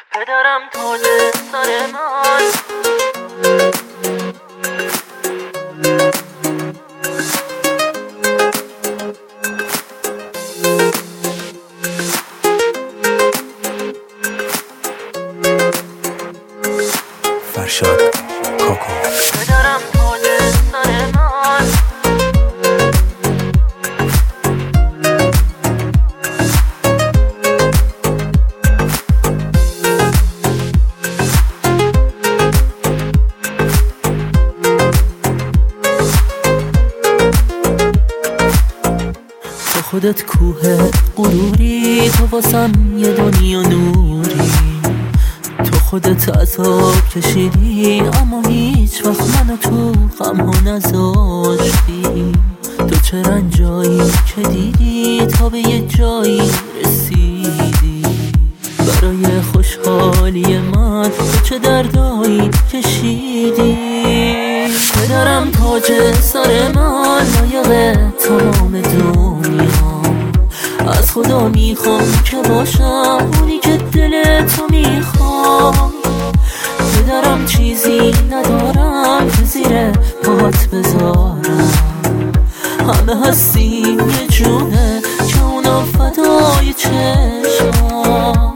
پدرم تاج سر من. فرشاد کاکو. پدرم تاج سر من. تو خودت کوه غروری، تو واسم یه دنیا نوری. تو خودت عذاب کشیدی اما هیچ وقت منو تو غمها نذاشتی. تو چه رنجایی که دیدی تا به یه جایی رسیدی. برای خوشحالی من تو چه دردایی کشیدی. پدرم تاج سر من، لایق تمام دنیا. از خدا میخوام که باشم اونی که دل تو میخوام. پدرم چیزی ندارم که زیر پات بذارم. همه هستیم یه جونه که اونم فدای چشمام.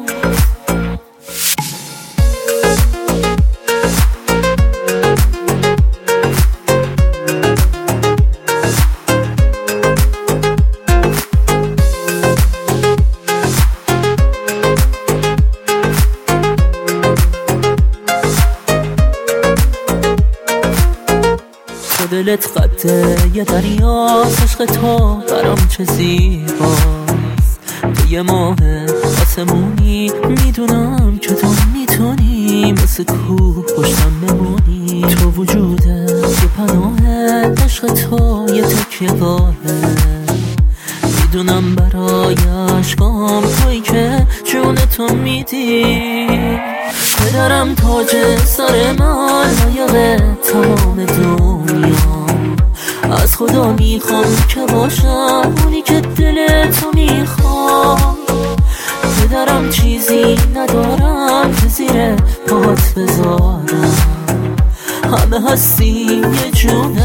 دلت قده یه دریا، عشق تو برام چه زیباست. تو یه ماه آسمونی، میدونم که تو میتونی مثل کوه پشتم بمونی. تو وجوده یه پناه، عشق تو یه تکیه گاهه. میدونم برای عشقام تویی که جون تو میدی. پدرم تاج سر من، لایق تمام دنیا. از خدا میخوام که باشم اونی که دل تو میخوام. پدرم چیزی ندارم که زیر پات بذارم. همه هستیم یه جونه